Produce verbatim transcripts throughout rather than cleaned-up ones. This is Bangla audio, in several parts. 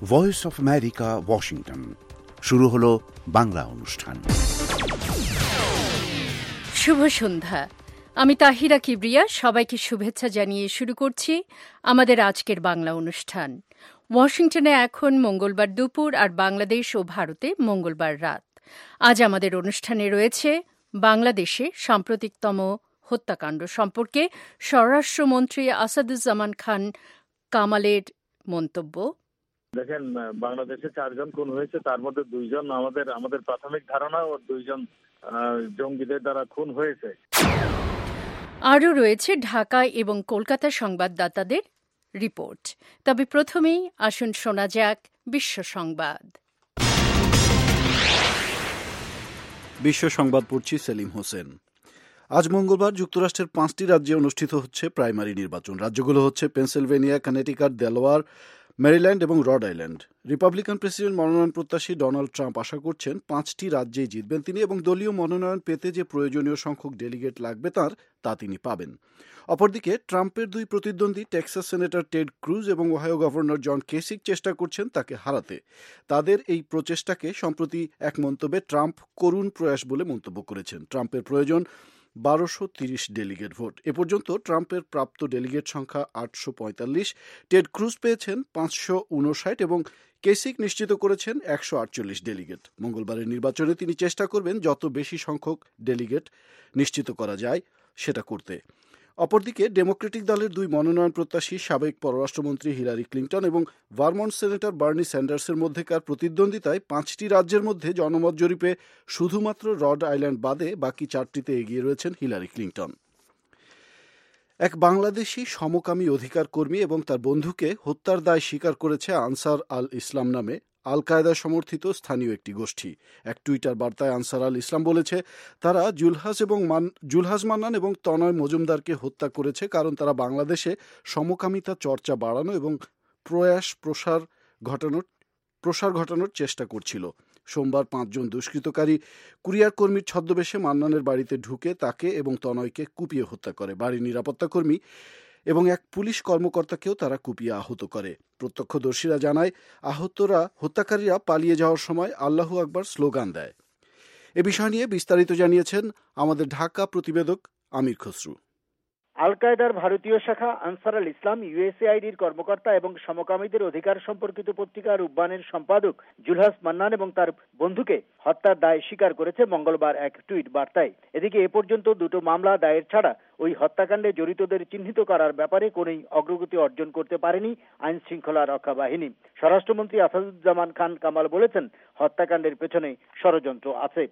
Voice of America, Washington. শুরু হলো বাংলা অনুষ্ঠান। শুভ সন্ধ্যা। আমি তাহিরা কিবরিয়া সবাইকে শুভেচ্ছা জানিয়ে শুরু করছি আমাদের আজকের বাংলা অনুষ্ঠান। ওয়াশিংটনে এখন মঙ্গলবার দুপুর আর বাংলাদেশ ও ভারতে মঙ্গলবার রাত। আজ আমাদের অনুষ্ঠানে রয়েছে বাংলাদেশে সাম্প্রতিকতম হত্যাকাণ্ড সম্পর্কে স্বরাষ্ট্রমন্ত্রী আসাদুজ্জামান খান কামালের মন্তব্য। দেখেন, বাংলাদেশে চারজন খুন হয়েছে, তার মধ্যে দুইজন আমাদের আমাদের প্রাথমিক ধারণা ও দুইজন জঙ্গিদের দ্বারা খুন হয়েছে। আরও রয়েছে ঢাকা এবং কলকাতা সংবাদদাতাদের রিপোর্ট। তবে প্রথমেই আসুন শোনা যাক বিশ্ব সংবাদ। বিশ্ব সংবাদ পড়ছি সেলিম হোসেন। আজ মঙ্গলবার যুক্তরাষ্ট্রের পাঁচটি রাজ্যে অনুষ্ঠিত হচ্ছে প্রাইমারি নির্বাচন। রাজ্যগুলো হচ্ছে পেনসিলভেনিয়া, কানেটিকাট, দেলোয়ার, মেরিল্যান্ড এবং রড আইল্যান্ড। রিপাবলিকান প্রেসিডেন্ট মনোনয়ন প্রত্যাশী ডোনাল্ড ট্রাম্প আশা করছেন পাঁচটি রাজ্যেই জিতবেন তিনি এবং দলীয় মনোনয়ন পেতে যে প্রয়োজনীয় সংখ্যক ডেলিগেট লাগবে তার তা তিনি পাবেন। অপরদিকে ট্রাম্পের দুই প্রতিদ্বন্দ্বী টেক্সাস সেনেটর টেড ক্রুজ এবং ওহাইও গভর্নর জন কেসিক চেষ্টা করছেন তাকে হারাতে। তাদের এই প্রচেষ্টাকে সম্প্রতি এক মন্তব্যে ট্রাম্প করুণ প্রয়াস বলে মন্তব্য করেছেন। ট্রাম্পের প্রয়োজন বারোশো তিরিশ ডেলিগেট ভোট। এ পর্যন্ত ট্রাম্পের প্রাপ্ত ডেলিগেট সংখ্যা আটশো পঁয়তাল্লিশ, টেড ক্রুজ পেয়েছেন পাঁচশো উনষাট এবং কেসিক নিশ্চিত করেছেন একশো আটচল্লিশ ডেলিগেট। মঙ্গলবারের নির্বাচনে তিনি চেষ্টা করবেন যত বেশি সংখ্যক ডেলিগেট নিশ্চিত করা যায় সেটা করতে। অপরদিকে ডেমোক্রেটিক দলের দুই মনোনয়ন প্রত্যাশী সাবেক পররাষ্ট্রমন্ত্রী হিলারি ক্লিন্টন এবং ভারমন্ট সেনেটর বার্নি স্যান্ডার্সের মধ্যেকার প্রতিদ্বন্দ্বিতায় পাঁচটি রাজ্যের মধ্যে জনমত জরিপে শুধুমাত্র রড আইল্যান্ড বাদে বাকি চারটিতে এগিয়ে রয়েছেন হিলারি ক্লিন্টন। এক বাংলাদেশি সমকামী অধিকার কর্মী এবং তার বন্ধুকে হত্যার দায় স্বীকার করেছে আনসার আল ইসলাম নামে আল কায়দা সমর্থিত স্থানীয় একটি গোষ্ঠী। এক টুইটার বার্তায় আনসার আল ইসলাম বলেছে তারা জুলহাস এবং মান জুলহাস মান্নান এবং তনয় মজুমদারকে হত্যা করেছে কারণ তারা বাংলাদেশে সমকামিতা চর্চা বাড়ানো এবং প্রয়াস প্রসার ঘটানোর প্রসার ঘটানোর চেষ্টা করছিল। সোমবার পাঁচজন দুষ্কৃতকারী কুরিয়ার কর্মীর ছদ্মবেশে মান্নানের বাড়িতে ঢুকে তাকে এবং তনয়কে কুপিয়ে হত্যা করে। বাড়ির নিরাপত্তা কর্মী এবং এক পুলিশ কর্মকর্তাকেও তারা কুপিয়ে আহত করে। প্রত্যক্ষদর্শীরা জানায় আহতরা হত্যাকারীরা পালিয়ে যাওয়ার সময় আল্লাহু আকবার স্লোগান দেয়। এ বিষয় নিয়ে বিস্তারিত জানিয়েছেন আমাদের ঢাকা প্রতিবেদক আমির খসরু। আল কায়দার ভারতীয় শাখা আনসার আল ইসলাম ইউএসএআইডির কর্মকর্তা এবং সমকামীদের অধিকার সম্পর্কিত পত্রিকা রূপবানের সম্পাদক জুলহাস মান্নান এবং তার বন্ধুকে হত্যার দায় স্বীকার করেছে মঙ্গলবার এক টুইট বার্তায়। এদিকে এ পর্যন্ত দুটো মামলা দায়ের ছাড়া ওই হত্যাকাণ্ডে জড়িতদের চিহ্নিত করার ব্যাপারে কোনই অগ্রগতি অর্জন করতে পারেনি আইন শৃঙ্খলা রক্ষা বাহিনী। স্বরাষ্ট্রমন্ত্রী আসাদুজ্জামান খান কামাল বলেছেন হত্যাকাণ্ডের পেছনে ষড়যন্ত্র আছে।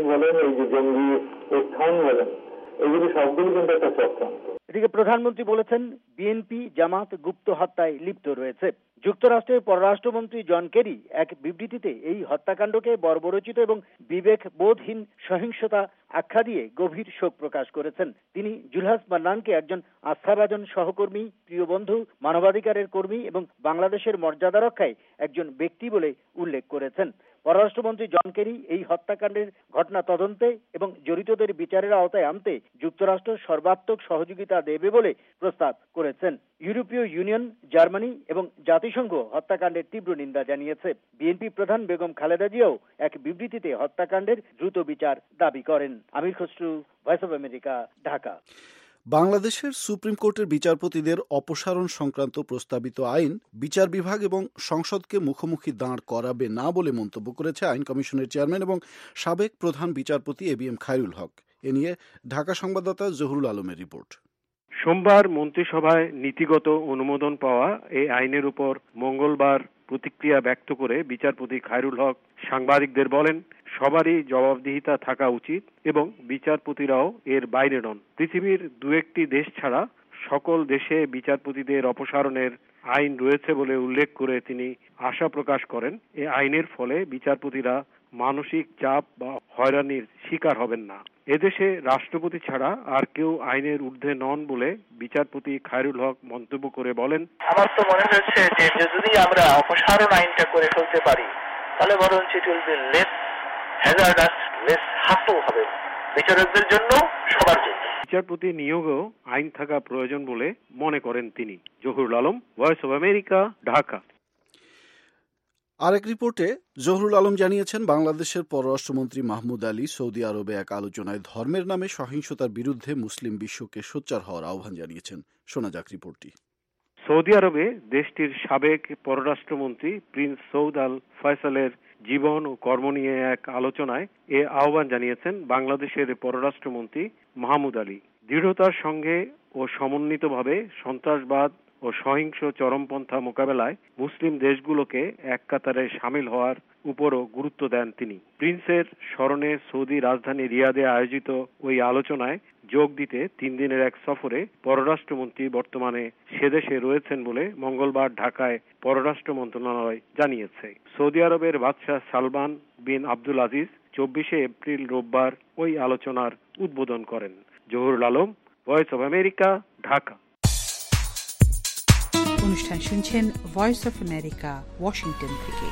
এদিকে প্রধানমন্ত্রী বলেছেন বিএনপি জামাত গুপ্ত হত্যায় লিপ্ত রয়েছে। যুক্তরাষ্ট্রের পররাষ্ট্রমন্ত্রী জন কেরি এক বিবৃতিতে এই হত্যাকাণ্ডকে বর্বরচিত এবং বিবেক বোধহীন সহিংসতা আখ্যা দিয়ে গভীর শোক প্রকাশ করেছেন। তিনি জুলহাস মান্নানকে একজন আস্থাভাজন সহকর্মী, প্রিয় বন্ধু, মানবাধিকারের কর্মী এবং বাংলাদেশের মর্যাদা রক্ষায় একজন ব্যক্তি বলে উল্লেখ করেছেন। পররাষ্ট্রমন্ত্রী জন কেরি এই হত্যাকাণ্ডের ঘটনা তদন্তে এবং জড়িতদের বিচারের আওতায় আনতে যুক্তরাষ্ট্র সর্বাত্মক সহযোগিতা দেবে বলে প্রস্তাব করেছেন। ইউরোপীয় ইউনিয়ন, জার্মানি এবং জাতিসংঘ হত্যাকাণ্ডের তীব্র নিন্দা জানিয়েছে। বিএনপি প্রধান বেগম খালেদা জিয়াও এক বিবৃতিতে হত্যাকাণ্ডের দ্রুত বিচার দাবি করেন। Amir Khasru, voice of America, Dhaka. বাংলাদেশের সুপ্রিম কোর্টের বিচারপতিদের অপসারণ সংক্রান্ত প্রস্তাবিত আইন বিচার বিভাগ এবং সংসদকে মুখোমুখি দাঁড় করাবে না বলে মন্তব্য করেছে আইন কমিশনের চেয়ারম্যান এবং সাবেক প্রধান বিচারপতি A B M Khairul Haque. এ নিয়ে ঢাকা সংবাদদাতা জহুরুল আলমের রিপোর্ট। সোমবার মন্ত্রিসভায় নীতিগত অনুমোদন পাওয়া এই আইনের উপর মঙ্গলবার প্রতিক্রিয়া ব্যক্ত করে বিচারপতি খায়রুল হক সাংবাদিকদের বলেন, সবারই জবাবদিহিতা থাকা উচিত এবং বিচারপতিরাও এর বাইরে নন। পৃথিবীর দু একটি দেশ ছাড়া সকল দেশে বিচারপতিদের অপসারণের আইন রয়েছে বলে উল্লেখ করে তিনি আশা প্রকাশ করেন এই আইনের ফলে বিচারপতিরা মানসিক চাপ বা হয়রানির শিকার হবেন না। এদেশে রাষ্ট্রপতি ছাড়া আর কেউ আইনের ঊর্ধ্বে নন বলে বিচারপতি খায়রুল হক মন্তব্য করে বলেন, আমার তো মনে হচ্ছে যে যদি আমরা অপসারণ আইনটা করে ফেলতে পারি তাহলে বরঞ্চ it will be less hazardous, less harmful হবে বিচারকদের জন্য, সবার জন্য। বিচারপতি নিয়োগেও আইন থাকা প্রয়োজন বলে মনে করেন তিনি। Zahurul Alam, voice of America, Dhaka. আরেক রিপোর্টে জহুরুল আলম জানিয়েছেন, বাংলাদেশের পররাষ্ট্রমন্ত্রী মাহমুদ আলী সৌদি আরবে এক আলোচনায় ধর্মের নামে সহিংসতার বিরুদ্ধে মুসলিম বিশ্বকে সোচ্চার হওয়ার আহ্বান জানিয়েছেন। শোনা যাক রিপোর্টটি। সৌদি আরবে দেশটির সাবেক পররাষ্ট্রমন্ত্রী প্রিন্স সৌদ আল ফয়সালের জীবন ও কর্ম নিয়ে এক আলোচনায় এ আহ্বান জানিয়েছেন বাংলাদেশের পররাষ্ট্রমন্ত্রী মাহমুদ আলী। দৃঢ়তার সঙ্গে ও সমন্বিতভাবে সন্ত্রাসবাদ ও সহিংস চরমপন্থা মোকাবেলায় মুসলিম দেশগুলোকে এক কাতারে সামিল হওয়ার উপরও গুরুত্ব দেন তিনি। প্রিন্সের স্মরণে সৌদি রাজধানী রিয়াদে আয়োজিত ওই আলোচনায় যোগ দিতে তিন দিনের এক সফরে পররাষ্ট্রমন্ত্রী বর্তমানে সেদেশে রয়েছেন বলে মঙ্গলবার ঢাকায় পররাষ্ট্র মন্ত্রণালয় জানিয়েছে। সৌদি আরবের বাদশাহ সালমান বিন আব্দুল আজিজ চব্বিশে এপ্রিল রোববার ওই আলোচনার উদ্বোধন করেন। Zahurul Alam, voice of America, Dhaka. অনুষ্ঠান শুনছেন ভয়েস অফ আমেরিকা, ওয়াশিংটন থেকে।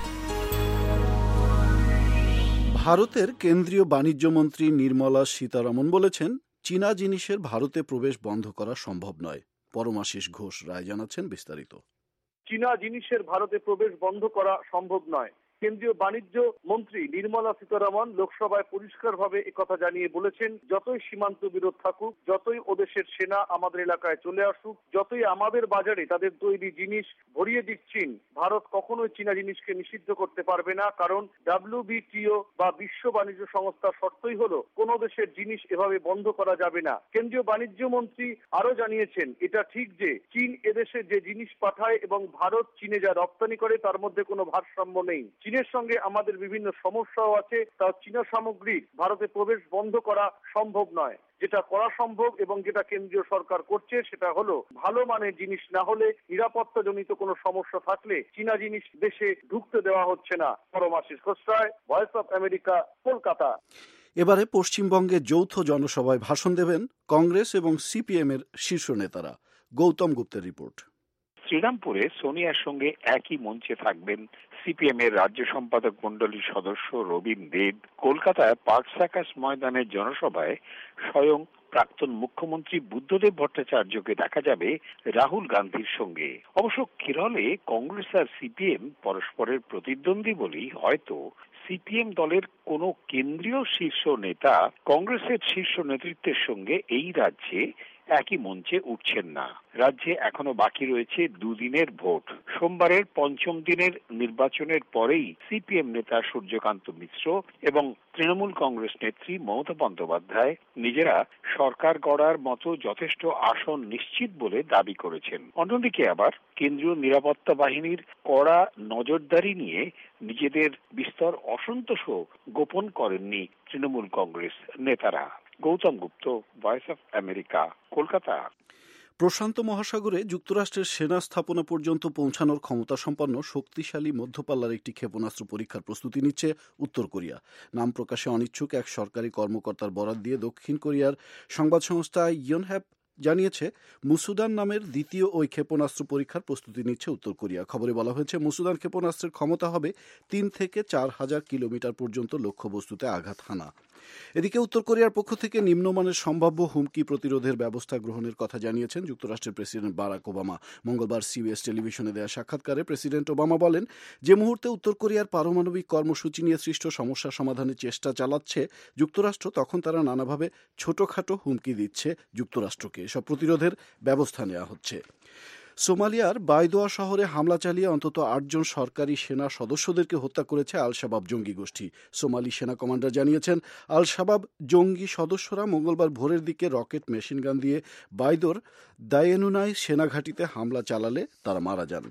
ভারতের কেন্দ্রীয় বাণিজ্য মন্ত্রী নির্মলা সীতারমণ বলেছেন, চীনা জিনিসের ভারতে প্রবেশ বন্ধ করা সম্ভব নয়। পরমাশিস ঘোষ রায় জানাচ্ছেন বিস্তারিত। চীনা জিনিসের ভারতে প্রবেশ বন্ধ করা সম্ভব নয়। কেন্দ্রীয় বাণিজ্য মন্ত্রী নির্মলা সীতারমণ লোকসভায় পরিষ্কারভাবে একথা জানিয়ে বলেছেন, যতই সীমান্ত বিরোধ থাকুক, যতই ওদেশের সেনা আমাদের এলাকায় চলে আসুক, যতই আমাদের বাজারে তাদের তৈরি জিনিস ভরিয়ে দিক চীন, ভারত কখনোই চীনা জিনিসকে নিষিদ্ধ করতে পারবে না। কারণ ডাব্লিউবিটিও বা বিশ্ব বাণিজ্য সংস্থার শর্তই হলো কোন দেশের জিনিস এভাবে বন্ধ করা যাবে না। কেন্দ্রীয় বাণিজ্য মন্ত্রী আরো জানিয়েছেন, এটা ঠিক যে চীন এদেশে যে জিনিস পাঠায় এবং ভারত চীনে যা রপ্তানি করে তার মধ্যে কোনো ভারসাম্য নেই। চীনের সঙ্গে আমাদের বিভিন্ন সমস্যাও আছে, তা চীনা সামগ্রী ভারতে প্রবেশ বন্ধ করা সম্ভব নয়। যেটা করা সম্ভব এবং যেটা কেন্দ্রীয় সরকার করছে সেটা হলো ভালো মানের জিনিস না হলে, নিরাপত্তা জনিত কোনো সমস্যা থাকলে চীনা জিনিস দেশে ঢুকতে দেওয়া হচ্ছে না। Paramashis Ghosh Roy, voice of America, Kolkata. এবারে পশ্চিমবঙ্গে যৌথ জনসভায় ভাষণ দেবেন কংগ্রেস এবং সিপিএম এর শীর্ষ নেতারা। গৌতম গুপ্তের রিপোর্ট। শ্রীরামপুরে সোনিয়ার সঙ্গে একই মঞ্চে থাকবেন সিপিএম এর রাজ্য সম্পাদক মন্ডলীর সদস্য রবীন দেব। কলকাতায় পার্ক সার্কাস ময়দানের জনসভায় স্বয়ং প্রাক্তন মুখ্যমন্ত্রী বুদ্ধদেব ভট্টাচার্যকে দেখা যাবে রাহুল গান্ধীর সঙ্গে। অবশ্য কেরলে কংগ্রেস আর সিপিএম পরস্পরের প্রতিদ্বন্দ্বী বলেই হয়তো সিপিএম দলের কোন কেন্দ্রীয় শীর্ষ নেতা কংগ্রেসের শীর্ষ নেতৃত্বের সঙ্গে এই রাজ্যে একই মঞ্চে উঠছেন না। রাজ্যে এখনো বাকি রয়েছে দুদিনের ভোট। সোমবারের পঞ্চম দিনের নির্বাচনের পরেই সিপিএম নেতা সূর্যকান্ত মিশ্র এবং তৃণমূল কংগ্রেস নেত্রী মমতা বন্দ্যোপাধ্যায় নিজেরা সরকার গড়ার মতো যথেষ্ট আসন নিশ্চিত বলে দাবি করেছেন। অন্যদিকে আবার কেন্দ্রীয় নিরাপত্তা বাহিনীর কড়া নজরদারি নিয়ে নিজেদের বিস্তর অসন্তোষও গোপন করেননি তৃণমূল কংগ্রেস নেতারা। Gautam Gupta, voice of America, Kolkata. প্রশান্ত মহাসাগরে যুক্তরাষ্ট্রের সেনা স্থাপনা পর্যন্ত পৌঁছানোর ক্ষমতা সম্পন্ন শক্তিশালী মধ্যপাল্লার একটি ক্ষেপণাস্ত্র পরীক্ষার প্রস্তুতি নিচ্ছে উত্তর কোরিয়া। নাম প্রকাশে অনিচ্ছুক এক সরকারি কর্মকর্তার বরাত দিয়ে দক্ষিণ কোরিয়ার সংবাদ সংস্থা ইয়নহ্যাপ জানিয়েছে, মুসুদান নামের দ্বিতীয় ওই ক্ষেপণাস্ত্র পরীক্ষার প্রস্তুতি নিচ্ছে উত্তর কোরিয়া। খবরে বলা হয়েছে, মুসুদান ক্ষেপণাস্ত্রের ক্ষমতা হবে তিন থেকে চার হাজার কিলোমিটার পর্যন্ত লক্ষ্যবস্তুতে আঘাত হানা। এদিকে উত্তর কোরিয়ার পক্ষ থেকে নিম্নমানের সম্ভাব্য হুমকি প্রতিরোধের ব্যবস্থা গ্রহণের কথা জানিয়েছেন যুক্তরাষ্ট্রের প্রেসিডেন্ট বারাক ওবামা। মঙ্গলবার সিবিএস টেলিভিশনে দেওয়া সাক্ষাৎকারে প্রেসিডেন্ট ওবামা বলেন, যে মুহূর্তে উত্তর কোরিয়ার পারমাণবিক কর্মসূচি নিয়ে সৃষ্ট সমস্যা সমাধানের চেষ্টা চালাচ্ছে যুক্তরাষ্ট্র, তখন তারা নানাভাবে ছোটখাটো হুমকি দিচ্ছে যুক্তরাষ্ট্রকে। এসব প্রতিরোধের ব্যবস্থা নেওয়া হচ্ছে। সোমালিয়ার বাইদোয়া শহরে হামলা চালিয়ে অন্তত আটজন সরকারি সেনা সদস্যদেরকে হত্যা করেছে আল শাবাব জঙ্গি গোষ্ঠী। সোমালি সেনা কমান্ডার জানিয়েছেন, আল শাবাব জঙ্গি সদস্যরা মঙ্গলবার ভোরের দিকে রকেট মেশিনগান দিয়ে বাইদোর দায়েনুনাই সেনাঘাঁটিতে হামলা চালালে তারা মারা যান।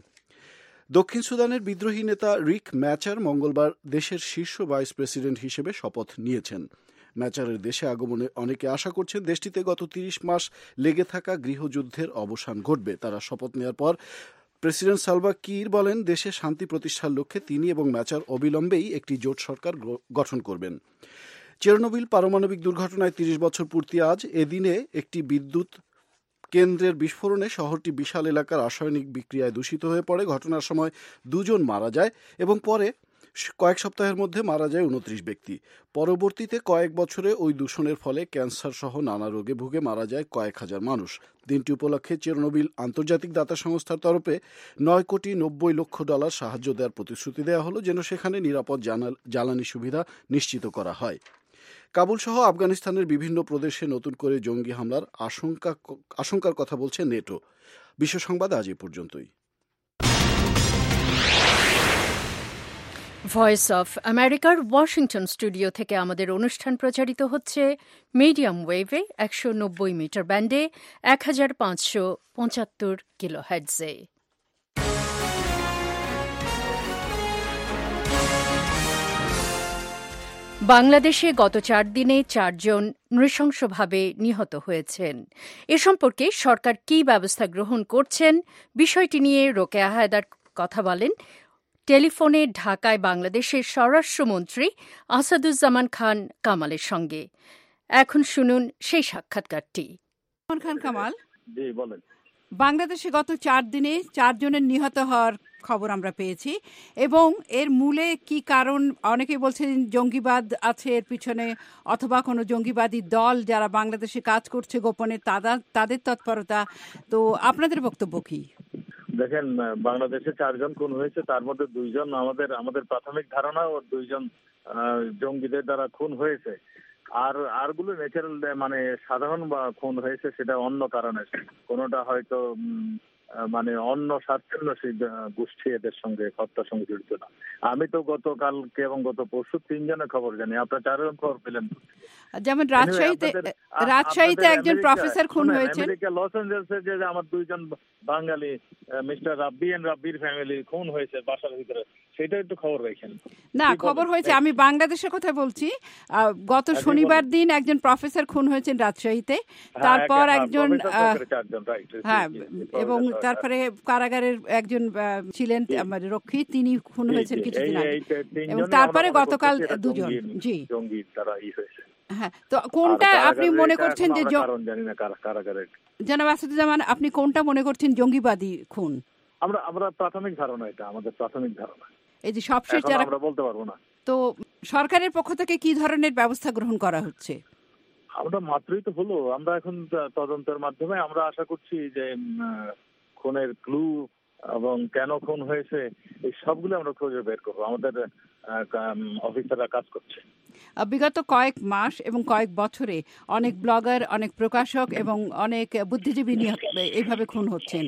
দক্ষিণ সুদানের বিদ্রোহী নেতা রিক ম্যাচার মঙ্গলবার দেশের শীর্ষ ভাইস প্রেসিডেন্ট হিসেবে শপথ নিয়েছেন। ম্যাচারের দেশে আগমনে অনেকে আশা করছেন দেশটিতে গত তিরিশ মাস লেগে থাকা গৃহযুদ্ধের অবসান ঘটবে। তারা শপথ নেওয়ার পর প্রেসিডেন্ট সালভা কির বলেন, দেশে শান্তি প্রতিষ্ঠার লক্ষ্যে তিনি এবং ম্যাচার অবিলম্বেই একটি জোট সরকার গঠন করবেন। চেরনোবিল পারমাণবিক দুর্ঘটনায় তিরিশ বছর পূর্তি আজ। এদিনে একটি বিদ্যুৎ কেন্দ্রের বিস্ফোরণে শহরটি বিশাল এলাকার রাসায়নিক বিক্রিয়ায় দূষিত হয়ে পড়ে। ঘটনার সময় দুজন মারা যায় এবং পরে কয়েক সপ্তাহের মধ্যে মারা যায় উনত্রিশ ব্যক্তি। পরবর্তীতে কয়েক বছরে ওই দূষণের ফলে ক্যান্সার সহ নানা রোগে ভুগে মারা যায় কয়েক হাজার মানুষ। দিনটি উপলক্ষে চেরনোবিল আন্তর্জাতিক দাতা সংস্থার তরফে নয় কোটি নব্বই লক্ষ ডলার সাহায্য দেওয়ার প্রতিশ্রুতি দেওয়া হলো, যেন সেখানে নিরাপদ জ্বালানি সুবিধা নিশ্চিত করা হয়। কাবুল সহ আফগানিস্তানের বিভিন্ন প্রদেশে নতুন করে জঙ্গি হামলার আশঙ্কা আশঙ্কার কথা বলছে নেটো। বিশ্ব সংবাদ আজ এ পর্যন্তই। ভয়েস অফ আমেরিকার ওয়াশিংটন স্টুডিও থেকে আমাদের অনুষ্ঠান প্রচারিত হচ্ছে মিডিয়াম ওয়েভে একশো নব্বই মিটার ব্যান্ডে এক হাজার পাঁচশো পঁচাত্তর কিলো হার্টজে। বাংলাদেশে গত চার দিনে চারজন নৃশংসভাবে নিহত হয়েছেন। এ সম্পর্কে সরকার কী ব্যবস্থা গ্রহণ করছেন, বিষয়টি নিয়ে রোকেয়া হায়দার কথা বলেন টেলিফোনে ঢাকায় বাংলাদেশের স্বরাষ্ট্রমন্ত্রী আসাদুজ্জামান খান কামালের সঙ্গে। এখন শুনুন সেই সাক্ষাৎকারটি। খান কামাল, জি বলেন। বাংলাদেশে গত চার দিনে চারজনের নিহত হওয়ার খবর আমরা পেয়েছি, এবং এর মূলে কি কারণ? অনেকে বলছেন জঙ্গিবাদ আছে এর পিছনে, অথবা কোনো জঙ্গিবাদী দল যারা বাংলাদেশে কাজ করছে গোপনে তাদের তৎপরতা। তো আপনাদের বক্তব্য কি? দেখেন, বাংলাদেশে চারজন খুন হয়েছে, তার মধ্যে দুইজন আমাদের আমাদের প্রাথমিক ধারণা ও দুইজন জঙ্গিদের দ্বারা খুন হয়েছে। আর আরগুলো ন্যাচারাল মানে সাধারণ বা খুন হয়েছে, সেটা অন্য কারণে। কোনোটা হয়তো মানে অন্য স্বার্থান্বেষী গোষ্ঠী এদের সঙ্গে হত্যার সঙ্গে জড়িত না। আমি তো গতকালকে এবং গত পরশু তিনজনের খবর জানি, আপনার চারজন খবর পেলেন। যেমন রাজশাহীতে রাজশাহীতে একজন প্রফেসর খুন হয়েছেন। লস অ্যাঞ্জেলসে যে আমার দুইজন বাঙালি মিস্টার রাব্বি এন্ড রাব্বির ফ্যামিলি খুন হয়েছে বাসার ভিতরে, সেটা একটু খবর রাখেন। না, খবর হয়েছে, আমি বাংলাদেশের কথা বলছি। গত শনিবার দিন একজন প্রফেসর খুন হয়েছেন রাজশাহীতে, তারপর একজন হ্যাঁ এবং তারপরে কারাগারের একজন ছিলেন রক্ষী, তিনি খুন হয়েছেন কিছুদিন আগে, এবং তারপরে গতকাল দুজন। জি, জঙ্গি তারা ই হয়েছে। হ্যাঁ, তো কোনটা আপনি মনে করছেন যে জনাব আসাদুজ্জামান, আপনি কোনটা মনে করছেন জঙ্গিবাদী খুন? আমরা আমরা প্রাথমিক ধারণা, এটা আমাদের প্রাথমিক ধারণা। এই যে সবশেষ যারা আমরা বলতে পারবো না। তো সরকারের পক্ষ থেকে কি ধরনের ব্যবস্থা গ্রহণ করা হচ্ছে? আমরা মাত্রই তো হলো, আমরা এখন তদন্তের মাধ্যমে আমরা আশা করছি যে খুনের ক্লু এবং কেন খুন হয়েছে এই সবগুলো আমরা খুঁজে বের করবো। আমাদের অফিসাররা কাজ করছে। বিগত কয়েক মাস এবং কয়েক বছরে অনেক ব্লগার, অনেক প্রকাশক এবং অনেক বুদ্ধিজীবী এইভাবে খুন হচ্ছেন।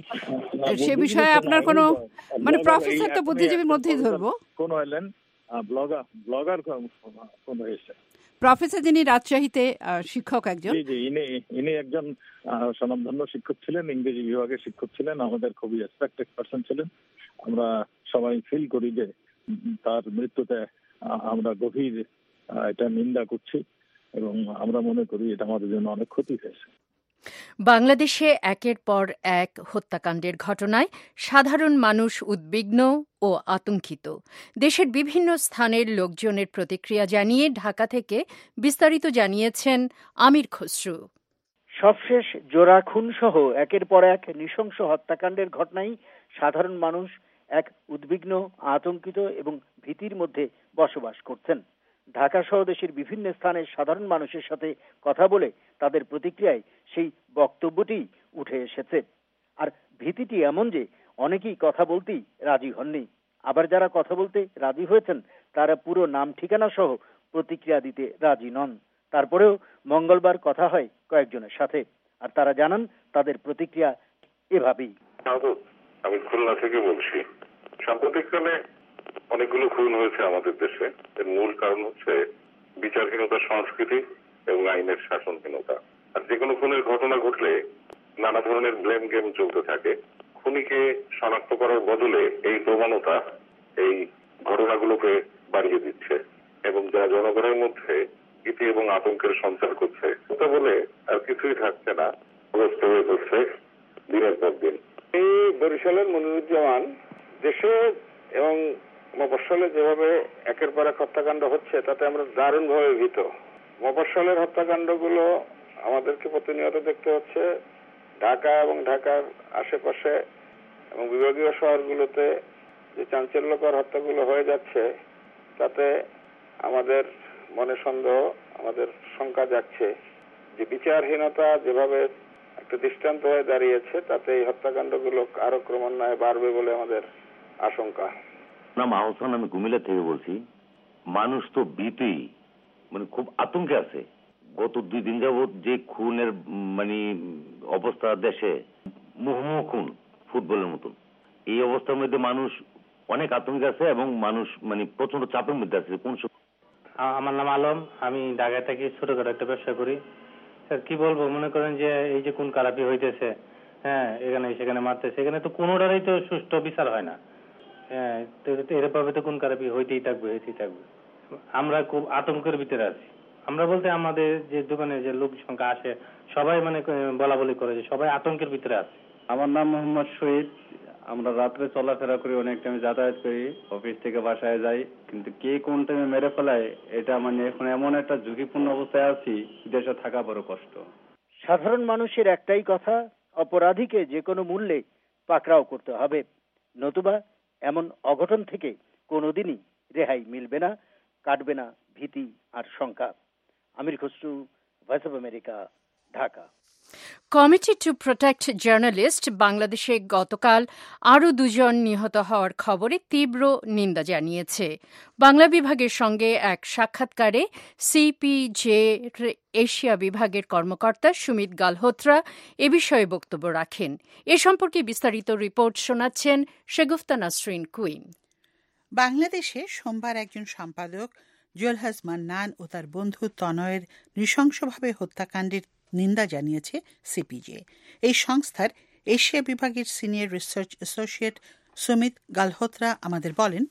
সে বিষয়ে আপনার কোনো মানে প্রফেসর তো বুদ্ধিজীবীর মধ্যেই ধরবো, কোন হলেন ব্লগার ব্লগার কোন হয়েছে প্রফেসর যিনি রাজশাহীতে শিক্ষক একজন। জি জি ইনি ইনি একজন স্বনামধন্য শিক্ষক ছিলেন, ইংরেজি বিভাগের শিক্ষক ছিলেন, আমাদের খুবই রেসপেক্টেড পারসন ছিলেন। আমরা সবাই ফিল করি যে তার মৃত্যুতে আমরা গভীর এটা নিন্দা করছি এবং আমরা মনে করি এটা আমাদের জন্য অনেক ক্ষতি হয়েছে। বাংলাদেশে একের পর এক হত্যাকাণ্ডের ঘটনায় সাধারণ মানুষ উদ্বিগ্ন ও আতঙ্কিত। দেশের বিভিন্ন স্থানের লোকজনের প্রতিক্রিয়া জানিয়ে ঢাকা থেকে বিস্তারিত জানিয়েছেন আমির খসরু। সবশেষ জোড়া খুন সহ একের পর এক নৃশংস হত্যাকাণ্ডের ঘটনায় সাধারণ মানুষ এক উদ্বিগ্ন, আতঙ্কিত এবং ভীতির মধ্যে বসবাস করছেন। ঢাকা সহ দেশের বিভিন্ন স্থানের সাধারণ মানুষের সাথে কথা বলে তাদের প্রতিক্রিয়ায় সেই বক্তব্যটি উঠে এসেছে। আর ভীতিটি এমন যে অনেকেই কথা বলতেই রাজি হননি, আবার যারা কথা বলতে রাজি হয়েছেন তারা পুরো নাম ঠিকানা সহ প্রতিক্রিয়া দিতে রাজি নন। তারপরেও মঙ্গলবার কথা হয় কয়েকজনের সাথে, আর তারা জানান তাদের প্রতিক্রিয়া এভাবেই। আমি খুলনা থেকে বলছি। সাম্প্রতিককালে অনেকগুলো খুন হয়েছে আমাদের দেশে। এর মূল কারণ হচ্ছে বিচারহীনতার সংস্কৃতি এবং আইনের শাসনহীনতা। আর যে কোনো খুনের ঘটনা ঘটলে নানা ধরনের ব্লেম গেম চলতে থাকে। খুনিকে শনাক্ত করার বদলে এই প্রবণতা এই ঘটনাগুলোকে বাড়িয়ে দিচ্ছে এবং যা জনগণের মধ্যে ভীতি এবং আতঙ্কের সঞ্চার করছে। তা বলে আর কিছুই থাকছে না, অবস্থা হয়ে পড়ছে দিনের পর দিন। এই বরিশালের মনিরুজ্জামান দেশে এবং মফস্বলে যেভাবে একের পর এক হত্যাকাণ্ড হচ্ছে তাতে আমরা দারুণভাবে ভীত। মফস্বলের হত্যাকাণ্ডগুলো আমাদেরকে প্রতিনিয়ত দেখতে হচ্ছে। ঢাকা এবং ঢাকার আশেপাশে এবং বিভাগীয় শহরগুলোতে যে চাঞ্চল্যকর হত্যাগুলো হয়ে যাচ্ছে, তাতে আমাদের মনে সন্দেহ, আমাদের শঙ্কা যাচ্ছে যে বিচারহীনতা যেভাবে একটা দৃষ্টান্ত হয়ে দাঁড়িয়েছে তাতে এই হত্যাকাণ্ডগুলো আরো ক্রমান্বয়ে বাড়বে বলে আমাদের আশঙ্কা। নাম আহসান, আমি কুমিল্লা থেকে বলছি। মানুষ তো ভীতি, মানে খুব আতঙ্কে আছে। গত দুই দিন যাবৎ যে খুনের মানে অবস্থা দেশে, মুহুর্মুহু খুন, ফুটবলের মতন। এই অবস্থার মধ্যে মানুষ অনেক আতঙ্কে আছে এবং মানুষ মানে প্রচন্ড চাপের মধ্যে আছে। কোন আমার নাম আলম, আমি ঢাকা থেকে ছোটখাটো একটা ব্যবসা করি। স্যার কি বলবো, মনে করেন যে এই যে কোন খারাপি হইতেছে, হ্যাঁ এখানে সেখানে মারতেছে, এখানে তো কোনোটারই তো সুষ্ঠু বিচার হয় না। হ্যাঁ এরভাবে তো কোন খারাপি হইতেই থাকবে হইতেই থাকবে। আমরা খুব আতঙ্কের ভিতরে আছি। আমরা বলতে আমাদের যে দোকানে যে লোক সংখ্যা আসে সবাই মানে বলা বলি করে যে সবাই আতঙ্কের ভিতরে আছে। আমার নাম মোহাম্মদ শহীদ। আমরা রাত্রে চলাফেরা করি, অনেক টাইমে যাতায়াত করি, অফিস থেকে বাসায় যাই, কিন্তু কে কোন টাইমে মেরে ফেলায় এটা মানে এখন এমন একটা ঝুঁকিপূর্ণ অবস্থায় আছি, দেশে থাকা বড় কষ্ট। সাধারণ মানুষের একটাই কথা, অপরাধীকে যে কোনো মূল্যে পাকড়াও করতে হবে, নতুবা এমন অঘটন থেকে কোনোদিনই রেহাই মিলবে না, কাটবে না ভীতি আর শঙ্কা। Amir Khasru, voice of America, Dhaka. Committee to protect journalist বাংলাদেশে গতকাল আরও দুজন নিহত হওয়ার খবরে তীব্র নিন্দা জানিয়েছে। বাংলা বিভাগের সঙ্গে এক সাক্ষাৎকারে সিপিজে এশিয়া বিভাগের কর্মকর্তা সুমিত গালহোত্রা এ বিষয়ে বক্তব্য রাখেন। এ সম্পর্কে বিস্তারিত রিপোর্ট শোনাচ্ছেন শেগুফতা নাসরিন কুইন। বাংলাদেশে সোমবার একজন সম্পাদক জুলহাস মান্নান ও তার বন্ধু তনয়ের নৃশংসভাবে হত্যাকাণ্ডের নিন্দা জানিয়েছে সিপিজে। এই সংস্থার এশিয়া বিভাগের senior research associate Sumit Galhotra আমাদের বলেন,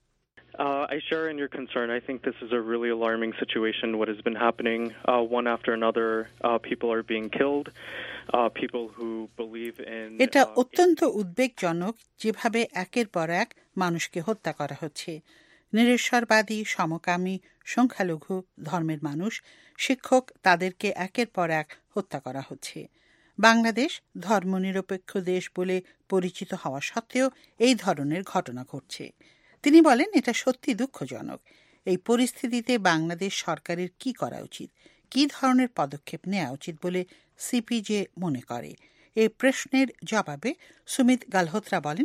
Uh, I share in your concern. I think this is a really alarming situation, what has been happening. Uh, one after another, uh, people are being killed. Uh, people who believe in... এটা অত্যন্ত উদ্বেগজনক যেভাবে একের পর এক মানুষকে হত্যা করা হচ্ছে। নিরেশ্বরবাদী, সমকামী, সংখ্যালঘু ধর্মের মানুষ, শিক্ষক, তাদেরকে একের পর এক হত্যা করা হচ্ছে। বাংলাদেশ ধর্মনিরপেক্ষ দেশ বলে পরিচিত হওয়া সত্ত্বেও এই ধরনের ঘটনা ঘটছে। তিনি বলেন, এটা সত্যি দুঃখজনক। এই পরিস্থিতিতে বাংলাদেশ সরকারের কি করা উচিত, কি ধরনের পদক্ষেপ নেওয়া উচিত বলে সিপিজে মনে করে। এই প্রশ্নের জবাবে সুমিত গালহোত্রা বলেন,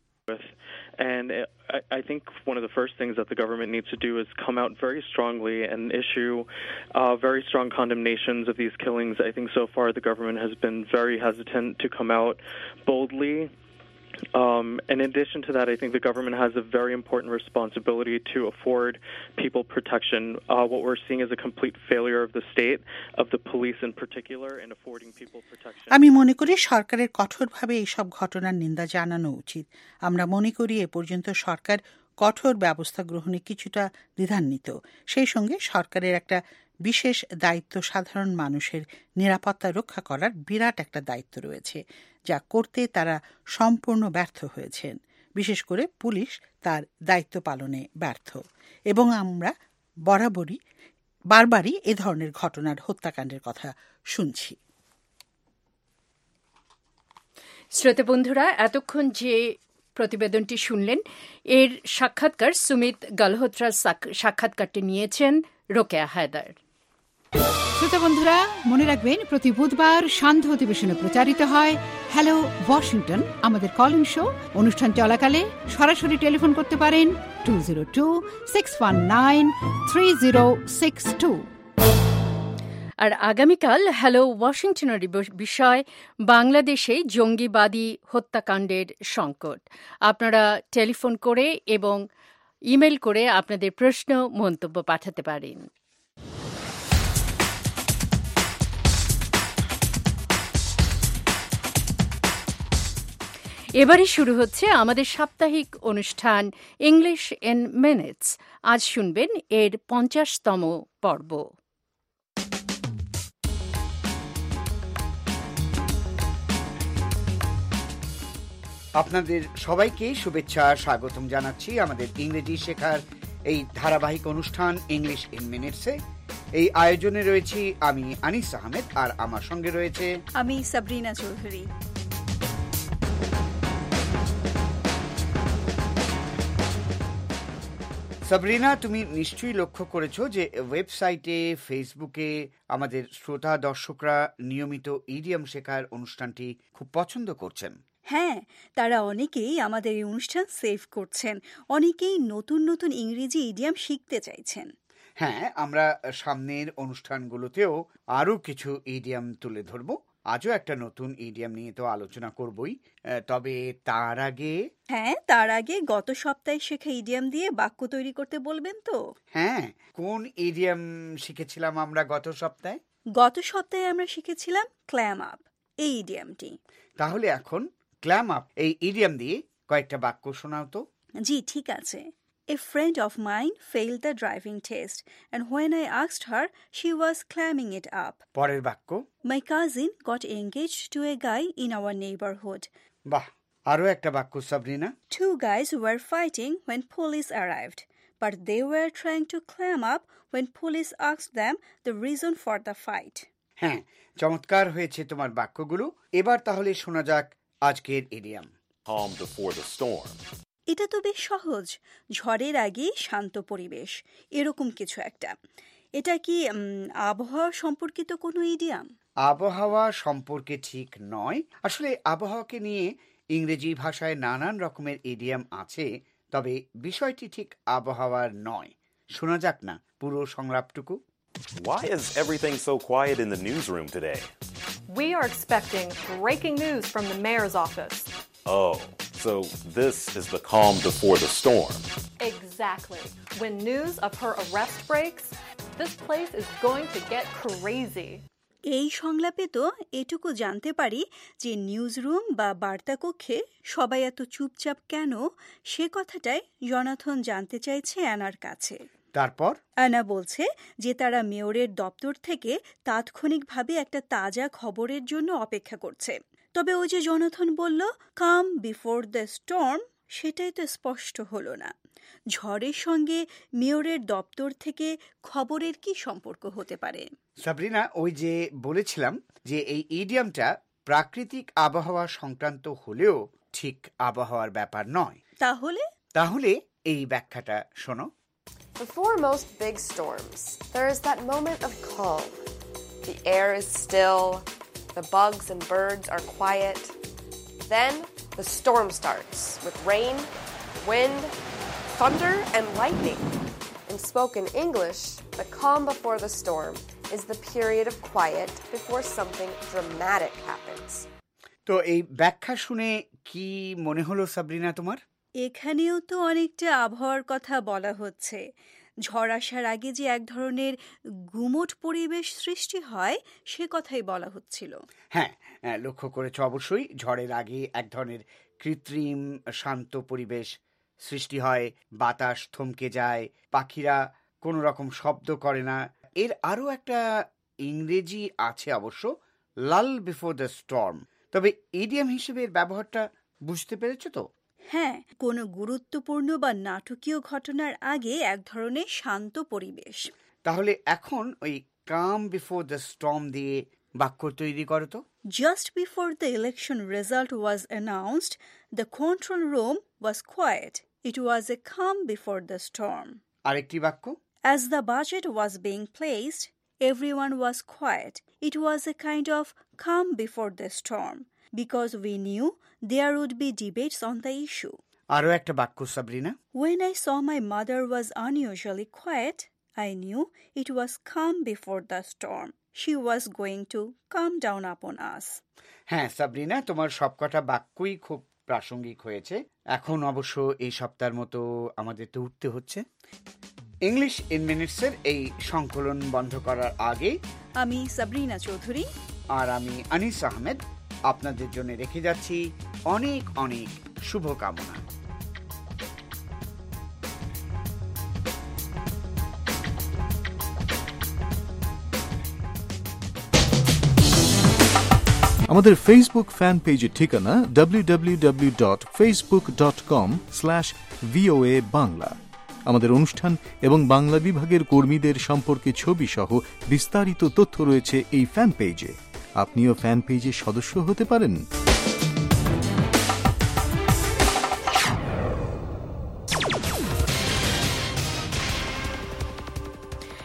And I, I think one of the first things that the government needs to do is come out very strongly and issue uh, very strong condemnations of these killings. I think so far the government has been very hesitant to come out boldly. Um, in addition to that, I think the government has a very important responsibility to afford people protection. Uh, what we're seeing is a complete failure of the state, of the police in particular, in affording people protection. আমি মনে করি সরকারের কঠোরভাবে এইসব ঘটনার নিন্দা জানানো উচিত। আমরা মনে করি এ পর্যন্ত সরকার কঠোর ব্যবস্থা গ্রহণে কিছুটা দ্বিধান্বিত। সেই সঙ্গে সরকারের একটা বিশেষ দায়িত্ব সাধারণ মানুষের নিরাপত্তা রক্ষা করার বিরাট একটা দায়িত্ব রয়েছে, যা করতে তারা সম্পূর্ণ ব্যর্থ হয়েছেন। বিশেষ করে পুলিশ তার দায়িত্ব পালনে ব্যর্থ, এবং আমরা বরাবরই বারবারই এ ধরনের ঘটনার হত্যাকাণ্ডের কথা শুনছি। শ্রোতা বন্ধুরা, এতক্ষণ যে প্রতিবেদনটি শুনলেন এর সাক্ষাৎকার সুমিত গালহোত্রার সাক্ষাৎকারটি নিয়েছেন রোকেয়া হায়দার। শ্রোতা বন্ধুরা, মনে রাখবেন প্রতি বুধবার সান্ধ্য অধিবেশনে প্রচারিত হয় হ্যালো ওয়াশিংটন, আমাদের কলিং শো। অনুষ্ঠান চলাকালে সরাসরি টেলিফোন করতে পারেন two zero two six one nine three zero six two. আর আগামীকাল হ্যালো ওয়াশিংটনের বিষয় বাংলাদেশে জঙ্গিবাদী হত্যাকাণ্ডের সংকট। আপনারা টেলিফোন করে এবং ইমেল করে আপনাদের প্রশ্ন মন্তব্য পাঠাতে পারেন। এবারে শুরু হচ্ছে আমাদের সাপ্তাহিক অনুষ্ঠান ইংলিশ ইন মিনিটস। আজ শুনবেন এর পঞ্চাশতম পর্ব। আপনাদের সবাইকে শুভেচ্ছা, স্বাগতম জানাচ্ছি আমাদের ইংরেজি শেখার এই ধারাবাহিক অনুষ্ঠান ইংলিশ ইন মিনিটসে। এই আয়োজনে রয়েছি আমি আনিস আহমেদ, আর আমার সঙ্গে রয়েছে আমি সাবরিনা চৌধুরী। সাবরিনা, তুমি নিশ্চয়ই লক্ষ্য করেছো যে ওয়েবসাইটে, ফেসবুকে আমাদের শ্রোতা দর্শকরা নিয়মিত ইডিয়াম শেখার অনুষ্ঠানটি খুব পছন্দ করছেন। হ্যাঁ, তারা অনেকেই আমাদের এই অনুষ্ঠান সেভ করছেন, অনেকেই নতুন নতুন ইংরেজি ইডিয়াম শিখতে চাইছেন। হ্যাঁ, আমরা সামনের অনুষ্ঠানগুলোতেও আরো কিছু ইডিয়াম তুলে ধরবো। আজও একটা নতুন ইডিয়াম নিয়ে তো আলোচনা করবই, তবে তার আগে হ্যাঁ তার আগে গত সপ্তাহে শেখা ইডিয়াম দিয়ে বাক্য তৈরি করতে বলবেন তো? হ্যাঁ, কোন ইডিয়াম শিখেছিলাম আমরা গত সপ্তাহে? গত সপ্তাহে আমরা শিখেছিলাম ক্ল্যাম আপ এই ইডিয়ামটি। তাহলে এখন ক্ল্যাম আপ এই ইডিয়াম দিয়ে কয়েকটা বাক্য শোনাও তো। জি ঠিক আছে। A friend of mine failed the driving test, and when I asked her, she was clamming it up. পরের বাক্য, My cousin got engaged to a guy in our neighborhood. বাহ, আরো একটা বাক্য Sabrina. Two guys were fighting when police arrived, but they were trying to clam up when police asked them the reason for the fight. হ্যাঁ, চমৎকার হয়েছে তোমার বাক্যগুলো। এবার তাহলে শোনা যাক আজকের idiom. Calm before the storm. এটা তো বেশ সহজ, ঝড়ের আগে শান্ত পরিবেশ, এরকম কিছু একটা। এটা কি আবহাওয়া সম্পর্কিত কোনো ইডিয়াম? আবহাওয়া সম্পর্কে ঠিক নয়। আসলে আবহাওয়াকে নিয়ে ইংরেজি ভাষায় নানান রকমের ইডিয়াম আছে, তবে বিষয়টি ঠিক আবহাওয়ার নয়। শোনা যাক না পুরো সংলাপটুকু। Why is everything so quiet in the newsroom today? We are expecting breaking news from the mayor's office. Oh, so this is the calm before the storm. Exactly. When news of her arrest breaks, this place is going to get crazy. এই সংলাপে তো এটুকু জানতে পারি যে নিউজরুম বা বার্তা কক্ষে সবাই এত চুপচাপ কেন, সে কথাটাই জনাথন জানতে চাইছে অ্যানার কাছে। তারপর অ্যানা বলছে যে তারা মেয়রের দপ্তর থেকে তাৎক্ষণিকভাবে একটা তাজা খবরের জন্য অপেক্ষা করছে। তবে ওই যে জনাথন বলল কাম বিফোর দ্য স্টর্ম, সেটাই তো স্পষ্ট হলো না। ঝড়ের সঙ্গে মেয়রের দপ্তর থেকে খবরের কি সম্পর্ক হতে পারে? সাবরিনা, ওই যে বলেছিলাম যে এই ইডিয়ামটা প্রাকৃতিক আবহাওয়া সংক্রান্ত হলেও ঠিক আবহাওয়ার ব্যাপার নয়। তাহলে তাহলে এই ব্যাখ্যাটা শোনো। Before most big storms, there is that moment of calm. The air is still, the bugs and birds are quiet. Then the storm starts with rain, wind, thunder, and lightning. In spoken English, the calm before the storm is the period of quiet before something dramatic happens. তো এই ব্যাখ্যা শুনে কি মনে হলো সাবরিনা তোমার? এখানেও তো অনেকটা আবহাওয়ার কথা বলা হচ্ছে। ঝড় আসার আগে যে এক ধরনের গুমোট পরিবেশ সৃষ্টি হয়, সে কথাই বলা হচ্ছিল। হ্যাঁ, লক্ষ্য করেছ অবশ্যই, ঝড়ের আগে এক ধরনের কৃত্রিম শান্ত পরিবেশ সৃষ্টি হয়, বাতাস থমকে যায়, পাখিরা কোনো রকম শব্দ করে না। এর আরও একটা ইংরেজি আছে অবশ্য, লাল বিফোর দ্য স্টর্ম। তবে ইডিয়াম হিসেবে এর ব্যবহারটা বুঝতে পেরেছো তো? হ্যাঁ, কোনো গুরুত্বপূর্ণ বা নাটকীয় ঘটনার আগে এক ধরনের শান্ত পরিবেশ। তাহলে এখন ওই কাম বিফোর দ্য স্টর্ম দিয়ে বাক্য তৈরি করো তো। Just before the election result was announced, the control room was quiet. It was a calm before the storm. আরেকটি বাক্য, As the budget was being placed, everyone was quiet. It was a kind of calm before the storm, because we knew there would be debates on the issue. আরো একটা বাক্য Sabrina. When I saw my mother was unusually quiet, I knew it was calm before the storm. She was going to calm down upon us. হ্যাঁ সাবরিনা, তোমার সবকটা বাক্যই খুব প্রাসঙ্গিক হয়েছে। এখন অবশ্য এই সপ্তাহের মতো আমাদের তো উঠতে হচ্ছে। ইংলিশ ইন মিনিটসের এই সংকলন বন্ধ করার আগে আমি সাবরিনা চৌধুরী আর আমি আনিস আহমেদ আপনাদের জন্য রেখে যাচ্ছি অনেক অনেক শুভকামনা। আমাদের ফেসবুক ফ্যান পেজের ঠিকানা W W W dot Facebook dot com slash VOA Bangla. আমাদের অনুষ্ঠান এবং বাংলা বিভাগের কর্মীদের সম্পর্কে ছবি সহ বিস্তারিত তথ্য রয়েছে এই ফ্যান পেজে। আপনিও ফ্যান পেজের সদস্য হতে পারেন।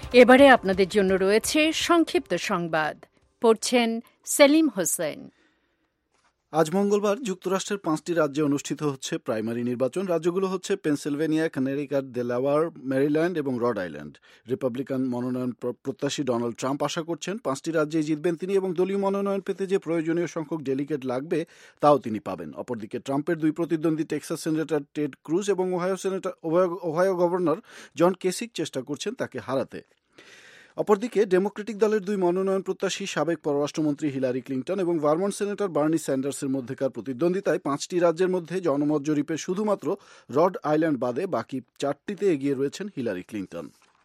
এবারে আপনাদের জন্য রয়েছে সংক্ষিপ্ত সংবাদ, পড়ছেন সেলিম হোসেন। আজ মঙ্গলবার যুক্তরাষ্ট্রের পাঁচটি রাজ্যে অনুষ্ঠিত হচ্ছে প্রাইমারি নির্বাচন। রাজ্যগুলো হচ্ছে পেনসিলভেনিয়া, কানেটিকাট, ডেলাওয়্যার, মেরিল্যান্ড এবং রড আইল্যান্ড। রিপাবলিকান মনোনয়ন প্রত্যাশী ডোনাল্ড ট্রাম্প আশা করছেন পাঁচটি রাজ্যেই জিতবেন তিনি এবং দলীয় মনোনয়ন পেতে যে প্রয়োজনীয় সংখ্যক ডেলিগেট লাগবে তাও তিনি পাবেন। অপরদিকে ট্রাম্পের দুই প্রতিদ্বন্দ্বী টেক্সাস সেনেটর টেড ক্রুজ এবং Ohio senator Ohio governor John Kasich চেষ্টা করছেন তাকে হারাতে। অপরদিকে ডেমোক্রেটিক দলের দুই মনোনয়ন প্রত্যাশী সাবেক পররাষ্ট্রমন্ত্রী হিলারি ক্লিন্টন এবং ভারমন্ট সেনেটর বার্নি স্যান্ডার্সের মধ্যেকার প্রতিদ্বন্দ্বিতায় পাঁচটি রাজ্যের মধ্যে জনমত জরিপে শুধুমাত্র রড আইল্যান্ড বাদে বাকি চারটিতে এগিয়ে রয়েছেন হিলারি ক্লিন্টন।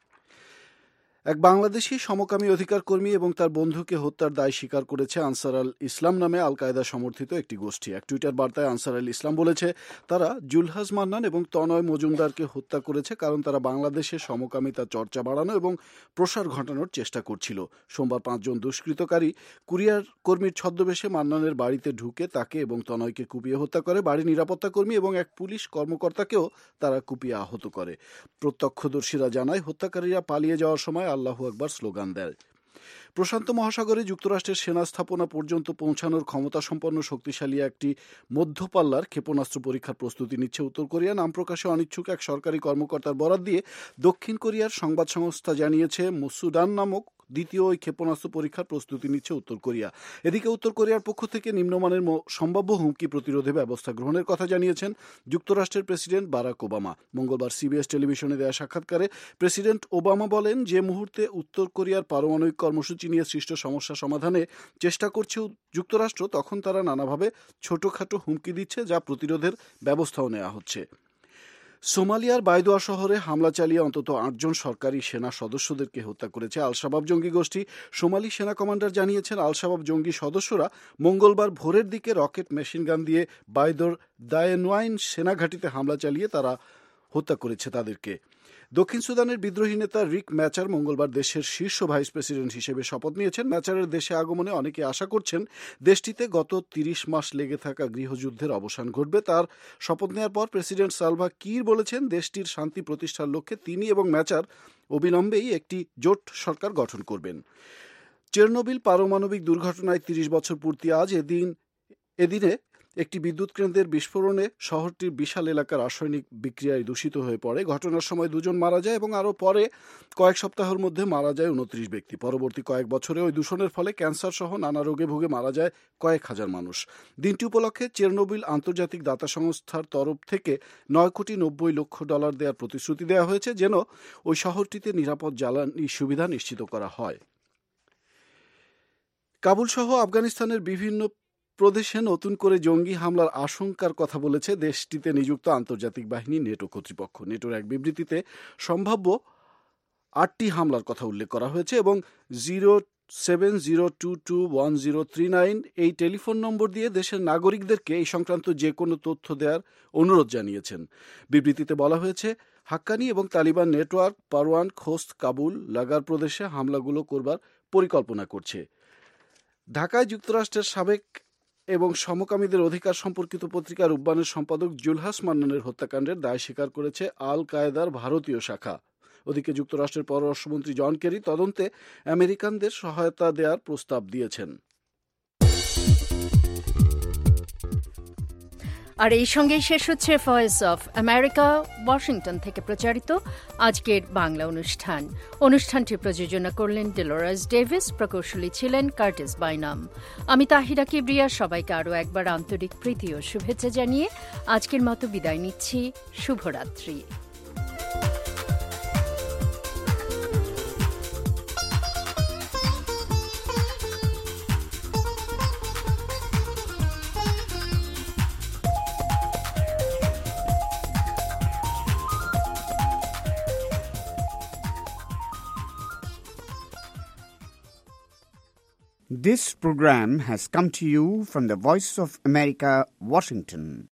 এক বাংলাদেশি সমকামী অধিকার কর্মী এবং তার বন্ধুকে হত্যার দায় স্বীকার করেছে আনসার আল ইসলাম নামে আল কায়দা সমর্থিত একটি গোষ্ঠী। এক টুইটার বার্তায় আনসার আল ইসলাম বলেছে, তারা জুলহাস মান্নান এবং তনয় মজুমদারকে হত্যা করেছে কারণ তারা বাংলাদেশে সমকামিতা চর্চা বাড়ানো এবং প্রসার ঘটানোর চেষ্টা করছিল। সোমবার পাঁচজন দুষ্কৃতকারী কুরিয়ার কর্মীর ছদ্মবেশে মান্নানের বাড়িতে ঢুকে তাকে এবং তনয়কে কুপিয়ে হত্যা করে। বাড়ির নিরাপত্তা কর্মী এবং এক পুলিশ কর্মকর্তাকেও তারা কুপিয়ে আহত করে। প্রত্যক্ষদর্শীরা জানায় হত্যাকারীরা পালিয়ে যাওয়ার সময় আল্লাহু আকবার স্লোগান দেয়। প্রশান্ত মহাসাগরে যুক্তরাষ্ট্রের সেনা স্থাপনা পর্যন্ত পৌঁছানোর ক্ষমতাসম্পন্ন শক্তিশালী একটি মধ্যপাল্লার ক্ষেপণাস্ত্র পরীক্ষার প্রস্তুতি নিচ্ছে উত্তর কোরিয়া। নাম প্রকাশে অনিচ্ছুক এক সরকারি কর্মকর্তার বরাত দিয়ে দক্ষিণ কোরিয়ার সংবাদ সংস্থা জানিয়েছে মুসুডান নামক দ্বিতীয় ওই ক্ষেপণাস্ত্র পরীক্ষার প্রস্তুতি নিচ্ছে উত্তর কোরিয়া। এদিকে উত্তর কোরিয়ার পক্ষ থেকে নিম্নমানের সম্ভাব্য হুমকি প্রতিরোধে ব্যবস্থা গ্রহণের কথা জানিয়েছেন যুক্তরাষ্ট্রের প্রেসিডেন্ট বারাক ওবামা। মঙ্গলবার সিবিএস টেলিভিশনে দেওয়া সাক্ষাৎকারে প্রেসিডেন্ট ওবামা বলেন, যে মুহূর্তে উত্তর কোরিয়ার পারমাণবিক কর্মসূচি নিয়ে সৃষ্ট সমস্যা সমাধানে চেষ্টা করছে যুক্তরাষ্ট্র, তখন তারা নানাভাবে ছোটখাটো হুমকি দিচ্ছে, যা প্রতিরোধের ব্যবস্থাও নেওয়া হচ্ছে। সোমালিয়ার বাইদোয়া শহরে হামলা চালিয়ে অন্তত আটজন সরকারি সেনা সদস্যদেরকে হত্যা করেছে আল শাবাব জঙ্গি গোষ্ঠী। সোমালি সেনা কমান্ডার জানিয়েছেন, আল শাবাব জঙ্গি সদস্যরা মঙ্গলবার ভোরের দিকে রকেট মেশিনগান দিয়ে বাইদোর দায়েনওয়াইন সেনাঘাঁটিতে হামলা চালিয়ে তারা হত্যা করেছে তাদেরকে। দক্ষিণ সুদানের বিদ্রোহী নেতা রিক ম্যাচার মঙ্গলবার দেশের শীর্ষ ভাইস প্রেসিডেন্ট হিসেবে শপথ নিয়েছেন। ম্যাচারের দেশে আগমনে অনেকে আশা করছেন দেশটিতে গত তিরিশ মাস লেগে থাকা গৃহযুদ্ধের অবসান ঘটবে। তার শপথ নেওয়ার পর প্রেসিডেন্ট সালভা কির বলেছেন, দেশটির শান্তি প্রতিষ্ঠার লক্ষ্যে তিনি এবং ম্যাচার অবিলম্বেই একটি জোট সরকার গঠন করবেন। চেরনোবিল পারমাণবিক দুর্ঘটনায় তিরিশ বছর পূর্তি আজ। এদিন এদিনে একটি বিদ্যুৎ কেন্দ্রের বিস্ফোরণে শহরটির বিশাল এলাকার রাসায়নিক বিক্রিয়ায় দূষিত হয়ে পড়ে। ঘটনার সময় দুজন মারা যায় এবং আরও পরে কয়েক সপ্তাহের মধ্যে মারা যায় উনত্রিশ ব্যক্তি। পরবর্তী কয়েক বছরে ওই দূষণের ফলে ক্যান্সার সহ নানা রোগে ভুগে মারা যায় কয়েক হাজার মানুষ। দিনটি উপলক্ষে চেরনোবিল আন্তর্জাতিক দাতা সংস্থার তরফ থেকে নয় কোটি নব্বই লক্ষ ডলার দেওয়ার প্রতিশ্রুতি দেওয়া হয়েছে, যেন ওই শহরটিতে নিরাপদ জ্বালানি সুবিধা নিশ্চিত করা হয়। কাবুল সহ আফগানিস্তানের বিভিন্ন প্রদেশে নতুন করে জঙ্গি হামলার আশঙ্কার কথা বলেছে দেশটিতে নিযুক্ত আন্তর্জাতিক বাহিনী নেটো কর্তৃপক্ষ। নেটোর এক বিবৃতিতে সম্ভাব্য আটটি হামলার কথা উল্লেখ করা হয়েছে এবং zero seven zero two two one zero three nine এই টেলিফোন নম্বর দিয়ে দেশের নাগরিকদেরকে এই সংক্রান্ত যে কোনো তথ্য দেওয়ার অনুরোধ জানিয়েছেন। বিবৃতিতে বলা হয়েছে, হাক্কানি এবং তালিবান নেটওয়ার্ক পারওয়ান, খোস্ত, কাবুল, লাগার প্রদেশে হামলাগুলো করবার পরিকল্পনা করছে। ঢাকায় যুক্তরাষ্ট্রের সাবেক এবং সমকামীদের অধিকার সম্পর্কিত পত্রিকা রূপবানের সম্পাদক জুলহাস মান্নানের হত্যাকাণ্ডের দায় স্বীকার করেছে আল কায়েদার ভারতীয় শাখা। ওদিকে যুক্তরাষ্ট্রের পররাষ্ট্রমন্ত্রী জন কেরি তদন্তে আমেরিকানদের সহায়তা দেওয়ার প্রস্তাব দিয়েছেন। আর এই সঙ্গেই শেষ হচ্ছে ভয়েস অফ আমেরিকা ওয়াশিংটন থেকে প্রচারিত আজকের বাংলা অনুষ্ঠান। অনুষ্ঠানটি প্রযোজনা করলেন ডেলোরাস ডেভিস, প্রকৌশলী ছিলেন কার্টিস বাইনাম। আমি তাহিরা কিবরিয়া সবাইকে আরও একবার আন্তরিক প্রীতি ও শুভেচ্ছা জানিয়ে আজকের মতো বিদায় নিচ্ছি। শুভরাত্রি। This program has come to you from the Voice of America, Washington.